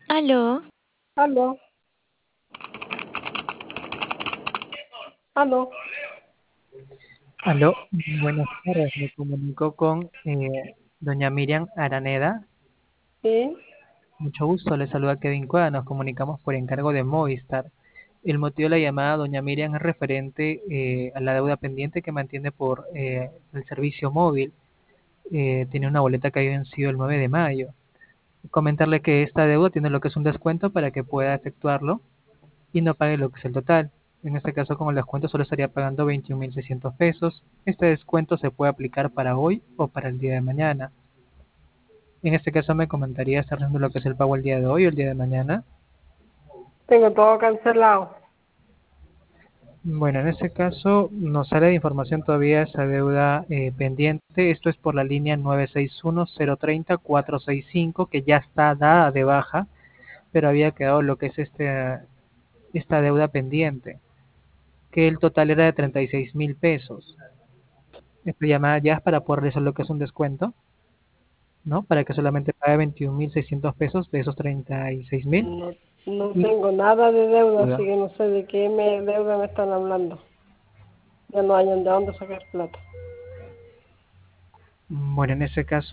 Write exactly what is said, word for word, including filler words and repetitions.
Aló, Aló, aló, Aló, buenas tardes. Me comunico con eh, doña Miriam Araneda. sí, Mucho gusto, le saluda Kevin Cueva. Nos comunicamos por encargo de Movistar. El motivo de la llamada, doña Miriam, es referente eh, a la deuda pendiente que mantiene por eh, el servicio móvil. Eh, tiene una boleta que había vencido el nueve de mayo. Comentarle que esta deuda tiene lo que es un descuento para que pueda efectuarlo y no pague lo que es el total. En este caso, con el descuento, solo estaría pagando veintiún mil seiscientos pesos. Este descuento se puede aplicar para hoy o para el día de mañana. En este caso, me comentaría estar haciendo lo que es el pago el día de hoy o el día de mañana. tengo todo cancelado. Bueno, en este caso, nos sale de información todavía esa deuda eh, pendiente. Esto es por la línea nueve seis uno cero tres cero cuatro seis cinco, que ya está dada de baja, pero había quedado lo que es este, esta deuda pendiente, que el total era de treinta y seis mil pesos. Esta llamada ya es para poder realizar lo que es un descuento, ¿no? Para que solamente pague veintiún mil seiscientos pesos de esos treinta y seis mil. No, no Y tengo nada de deuda, así duda. que no sé de qué me deuda me están hablando. Ya no hayan de dónde sacar plata. Bueno, en ese caso